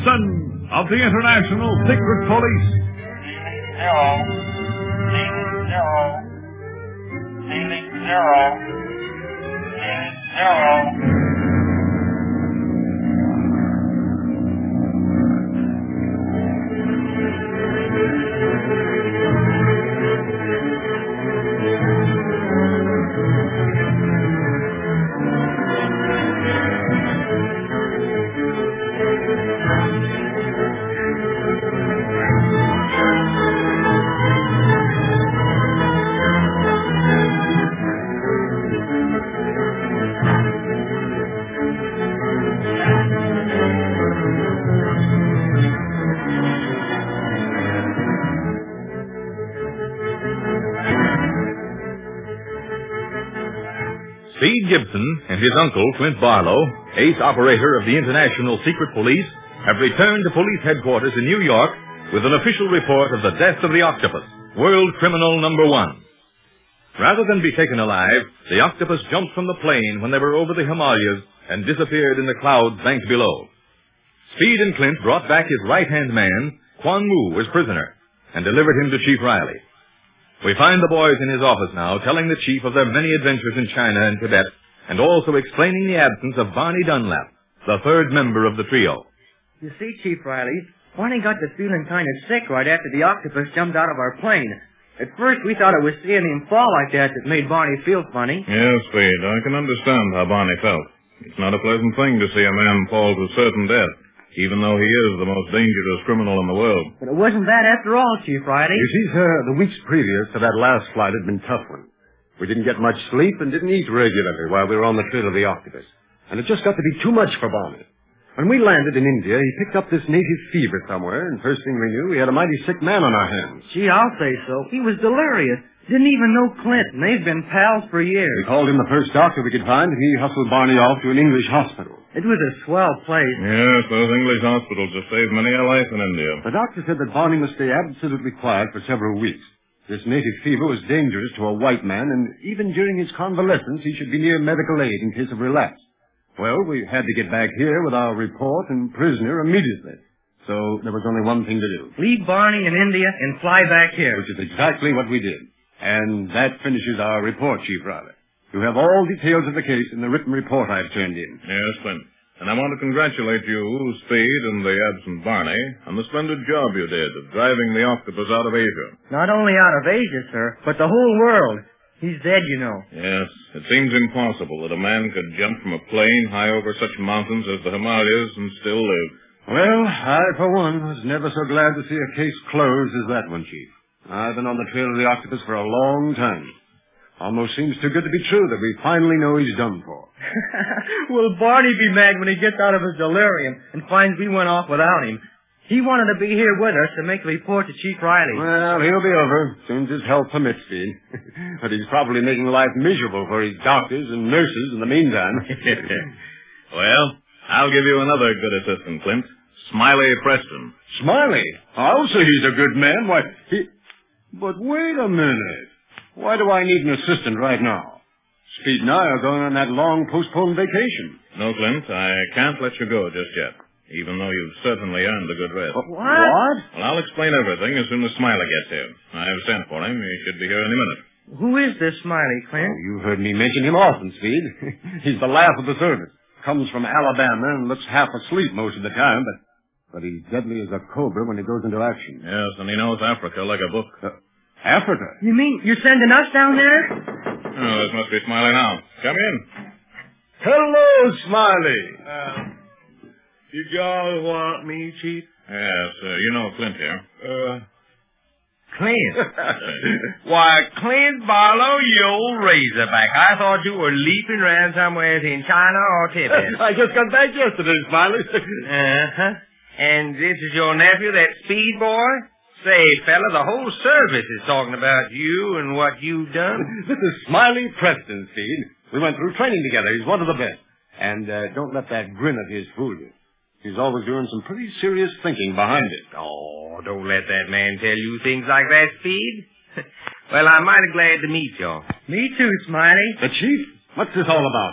Gibson of the International Secret Police. Ceiling zero. Speed Gibson and his uncle, Clint Barlow, ace operator of the International Secret Police, have returned to police headquarters in New York with an official report of the death of the octopus, world criminal number one. Rather than be taken alive, the octopus jumped from the plane when they were over the Himalayas and disappeared in the clouds banked below. Speed and Clint brought back his right-hand man, Quan Wu, as prisoner, and delivered him to Chief Riley. We find the boys in his office now telling the chief of their many adventures in China and Tibet, and also explaining the absence of Barney Dunlap, the third member of the trio. You see, Chief Riley, Barney got to feeling kind of sick right after the octopus jumped out of our plane. At first, we thought it was seeing him fall like that made Barney feel funny. Yes, Speed, I can understand how Barney felt. It's not a pleasant thing to see a man fall to certain death, even though he is the most dangerous criminal in the world. But it wasn't that after all, Chief Riley. You see, sir, the weeks previous to that last flight had been a tough one. We didn't get much sleep and didn't eat regularly while we were on the trail of the octopus. And it just got to be too much for Barney. When we landed in India, he picked up this native fever somewhere, and first thing we knew, we had a mighty sick man on our hands. Gee, I'll say so. He was delirious. Didn't even know Clint, and they've been pals for years. We called in the first doctor we could find, and he hustled Barney off to an English hospital. It was a swell place. Yes, those English hospitals have saved many a life in India. The doctor said that Barney must stay absolutely quiet for several weeks. This native fever was dangerous to a white man, and even during his convalescence, he should be near medical aid in case of relapse. Well, we had to get back here with our report and prisoner immediately. So there was only one thing to do. Leave Barney in India and fly back here. Which is exactly what we did. And that finishes our report, Chief Riley. You have all details of the case in the written report I've turned in. Yes, Clint. And I want to congratulate you, Speed, and the absent Barney on the splendid job you did of driving the octopus out of Asia. Not only out of Asia, sir, but the whole world. He's dead, you know. Yes, it seems impossible that a man could jump from a plane high over such mountains as the Himalayas and still live. Well, I, for one, was never so glad to see a case closed as that one, Chief. I've been on the trail of the octopus for a long time. Almost seems too good to be true that we finally know he's done for. Will Barney be mad when he gets out of his delirium and finds we went off without him? He wanted to be here with us to make a report to Chief Riley. Well, he'll be over as soon as his health permits, Speed. But he's probably making life miserable for his doctors and nurses in the meantime. Well, I'll give you another good assistant, Clint. Smiley Preston. Smiley? I'll say he's a good man. Why, But wait a minute. Why do I need an assistant right now? Speed and I are going on that long postponed vacation. No, Clint, I can't let you go just yet, even though you've certainly earned a good rest. What? What? Well, I'll explain everything as soon as Smiley gets here. I've sent for him. He should be here any minute. Who is this Smiley, Clint? Oh, you've heard me mention him often, Speed. He's the laugh of the service. Comes from Alabama and looks half asleep most of the time, but he's deadly as a cobra when he goes into action. Yes, and he knows Africa like a book. Africa? You mean you're sending us down there? Oh, this must be Smiley now. Come in. Hello, Smiley. You guys want me, Chief? Yes, you know Clint here. Clint? Why, Clint Barlow, you old razorback. I thought you were leaping around somewhere in China or Tibet. I just got back yesterday, Smiley. Uh-huh. And this is your nephew, that Speed boy? Say, fella, the whole service is talking about you and what you've done. This is Smiley Preston, Speed. We went through training together. He's one of the best. And don't let that grin of his fool you. He's always doing some pretty serious thinking behind it. Oh, don't let that man tell you things like that, Speed. Well, I'm mighty glad to meet you. Me too, Smiley. The Chief? What's this all about now?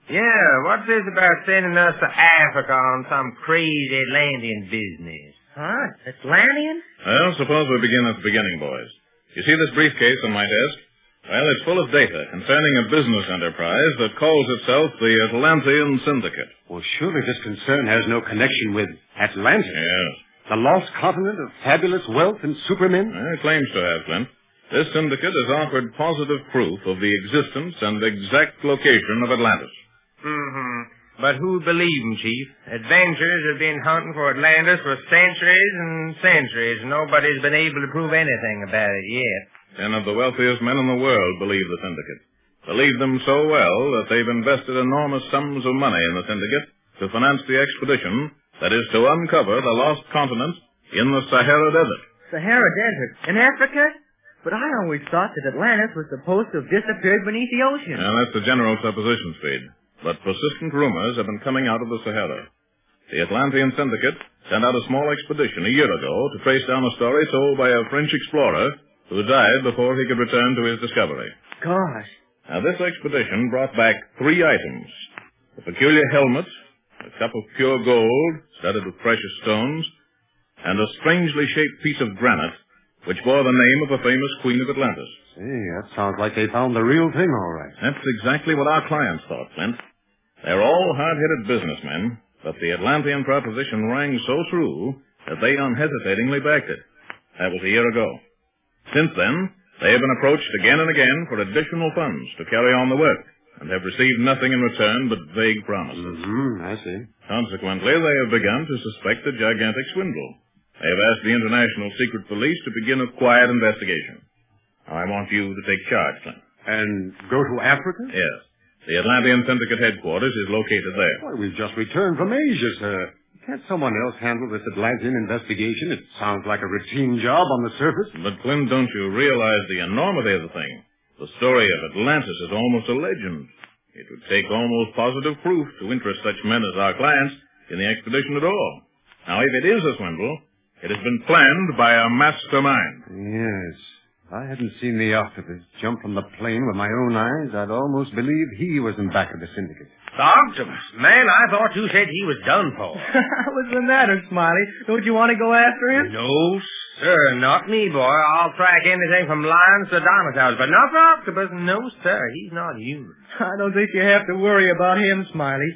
Yeah, what's this about sending us to Africa on some crazy Atlantean business? Huh? Atlantean? Well, suppose we begin at the beginning, boys. You see this briefcase on my desk? Well, it's full of data concerning a business enterprise that calls itself the Atlantean Syndicate. Well, surely this concern has no connection with Atlantis. Yes. The lost continent of fabulous wealth and supermen? It claims to have, Clint. This syndicate has offered positive proof of the existence and exact location of Atlantis. Mm-hmm. But who'd believe 'em, Chief? Adventurers have been hunting for Atlantis for centuries and centuries, and nobody's been able to prove anything about it yet. 10 of the wealthiest men in the world believe the syndicate. Believe them so well that they've invested enormous sums of money in the syndicate to finance the expedition that is to uncover the lost continent in the Sahara Desert. Sahara Desert? In Africa? But I always thought that Atlantis was supposed to have disappeared beneath the ocean. Now, that's the general supposition, Speed. But persistent rumors have been coming out of the Sahara. The Atlantean Syndicate sent out a small expedition a year ago to trace down a story told by a French explorer who died before he could return to his discovery. Gosh. Now, this expedition brought back 3 items. A peculiar helmet, a cup of pure gold, studded with precious stones, and a strangely shaped piece of granite, which bore the name of a famous queen of Atlantis. Say, that sounds like they found the real thing, all right. That's exactly what our clients thought, Flint. They're all hard-headed businessmen, but the Atlantean proposition rang so true that they unhesitatingly backed it. That was a year ago. Since then, they have been approached again and again for additional funds to carry on the work, and have received nothing in return but vague promises. I see. Consequently, they have begun to suspect a gigantic swindle. They have asked the International Secret Police to begin a quiet investigation. Now, I want you to take charge, Clint. And go to Africa? Yes. The Atlantean Syndicate headquarters is located there. Why, we've just returned from Asia, sir. Can't someone else handle this Atlantean investigation? It sounds like a routine job on the surface. But, Clint, don't you realize the enormity of the thing? The story of Atlantis is almost a legend. It would take almost positive proof to interest such men as our clients in the expedition at all. Now, if it is a swindle, it has been planned by a mastermind. Yes. If I hadn't seen the octopus jump from the plane with my own eyes, I'd almost believe he was in back of the syndicate. The octopus? Man, I thought you said he was done for. What's the matter, Smiley? Don't you want to go after him? No, sir, not me, boy. I'll track anything from lions to dinosaurs, but not the octopus. No, sir, he's not human. I don't think you have to worry about him, Smiley.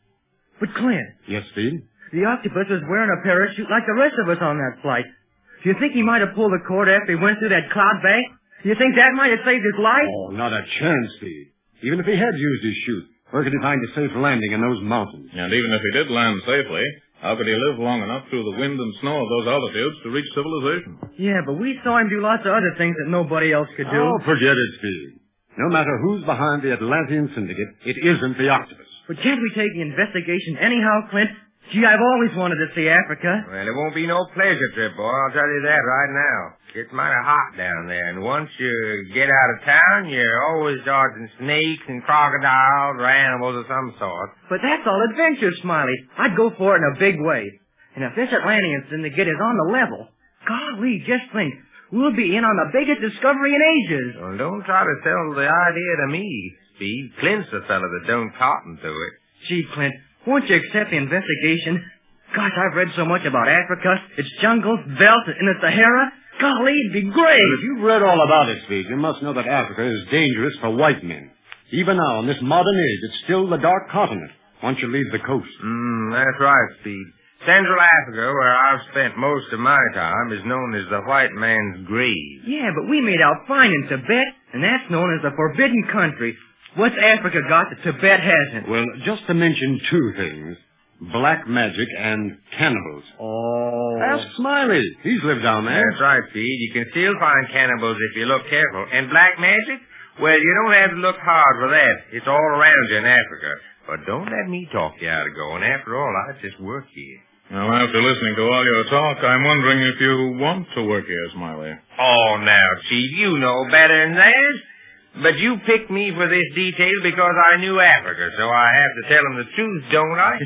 But, Clint. Yes, Speed? The octopus was wearing a parachute like the rest of us on that flight. Do you think he might have pulled the cord after he went through that cloud bank? Do you think that might have saved his life? Oh, not a chance, Speed. Even if he had used his chute, where could he find a safe landing in those mountains? And even if he did land safely, how could he live long enough through the wind and snow of those altitudes to reach civilization? Yeah, but we saw him do lots of other things that nobody else could do. Oh, forget it, Speed. No matter who's behind the Atlantean Syndicate, it isn't the octopus. But can't we take the investigation anyhow, Clint? Gee, I've always wanted to see Africa. Well, it won't be no pleasure trip, boy. I'll tell you that right now. It's mighty hot down there, and once you get out of town, you're always dodging snakes and crocodiles or animals of some sort. But that's all adventure, Smiley. I'd go for it in a big way. And if this Atlantean Syndicate is on the level, golly, just think, we'll be in on the biggest discovery in ages. Well, don't try to sell the idea to me, Steve. Clint's the fella that don't cotton to it. Gee, Clint, won't you accept the investigation? Gosh, I've read so much about Africa, its jungles, veldt, and the Sahara. Golly, it'd be great. If you've read all about it, Speed, you must know that Africa is dangerous for white men. Even now, in this modern age, it's still the dark continent once you leave the coast. That's right, Speed. Central Africa, where I've spent most of my time, is known as the white man's grave. Yeah, but we made out fine in Tibet, and that's known as the Forbidden Country. What's Africa got that Tibet hasn't? Well, just to mention 2 things. Black magic and cannibals. Oh. Ask Smiley. He's lived down there. That's right, Speed. You can still find cannibals if you look careful. And black magic? Well, you don't have to look hard for that. It's all around you in Africa. But don't let me talk you out of going. After all, I just work here. Well, after listening to all your talk, I'm wondering if you want to work here, Smiley. Oh, now, Chief, you know better than that. But you picked me for this detail because I knew Africa, so I have to tell them the truth, don't I?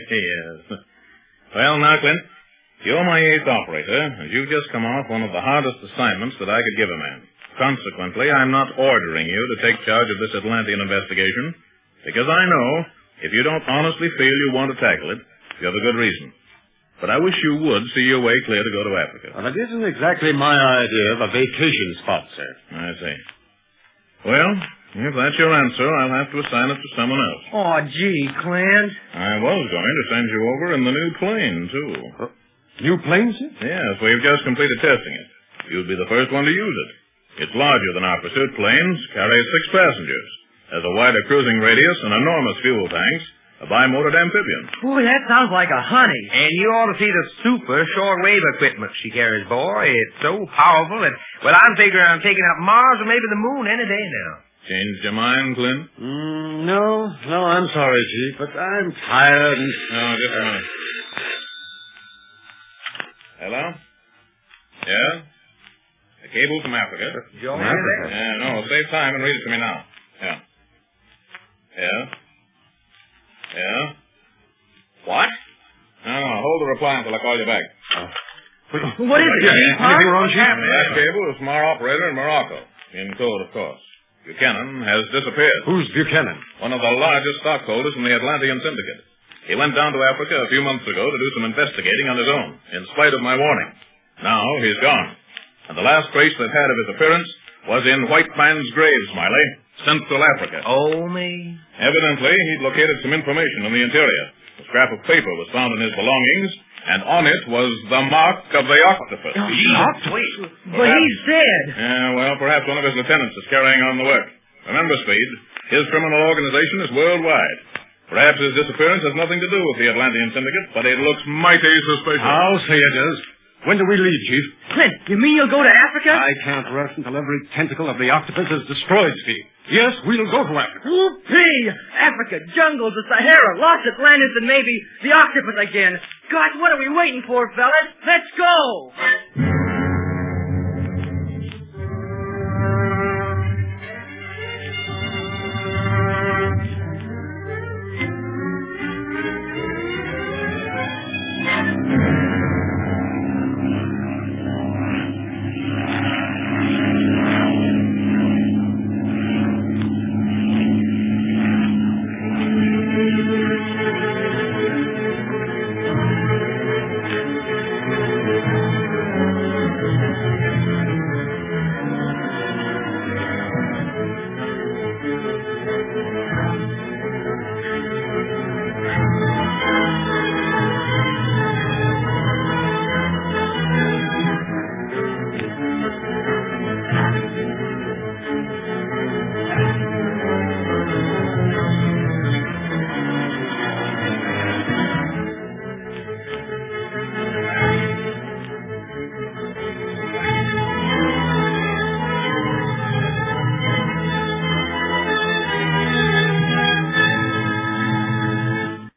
Yes. Well, now, Clint, you're my 8th operator, and you've just come off one of the hardest assignments that I could give a man. Consequently, I'm not ordering you to take charge of this Atlantean investigation, because I know If you don't honestly feel you want to tackle it, you have a good reason. But I wish you would see your way clear to go to Africa. Well, it isn't exactly my idea of a vacation spot, sir. I see. Well, if that's your answer, I'll have to assign it to someone else. Oh, gee, Clint. I was going to send you over in the new plane, too. New plane, sir? Yes, we've just completed testing it. You'd be the first one to use it. It's larger than our pursuit planes, carries 6 passengers, has a wider cruising radius and enormous fuel tanks, a bimotored amphibian. Boy, that sounds like a honey. And you ought to see the super shortwave equipment she carries, boy. It's so powerful that, well, I'm figuring on taking up Mars or maybe the moon any day now. Changed your mind, Clint? No, I'm sorry, Chief, but I'm tired and... No, just a minute. Hello? Yeah? A cable from Africa. Joe, Yeah, no, save time and read it to me now. Yeah. Yeah? Yeah? What? No, hold the reply until I call you back. What is it, Chief? Anything wrong, Chief? That cable is from our operator in Morocco. In code, of course. Buchanan has disappeared. Who's Buchanan? One of the largest stockholders in the Atlantean Syndicate. He went down to Africa a few months ago to do some investigating on his own, in spite of my warning. Now he's gone. And the last trace they've had of his appearance was in White Man's Grave, Smiley, Central Africa. Oh, me. Evidently, he'd located some information in the interior. A scrap of paper was found in his belongings, and on it was the mark of the octopus. But he's dead. Yeah, well, perhaps one of his lieutenants is carrying on the work. Remember, Speed, his criminal organization is worldwide. Perhaps his disappearance has nothing to do with the Atlantean Syndicate, but it looks mighty suspicious. I'll say it does. When do we leave, Chief? Clint, you mean you'll go to Africa? I can't rest until every tentacle of the octopus is destroyed, Speed. Yes, we'll go to Africa. Whoopee! Africa, jungles, the Sahara, lost Atlantis, and maybe the octopus again. Gosh, what are we waiting for, fellas? Let's go!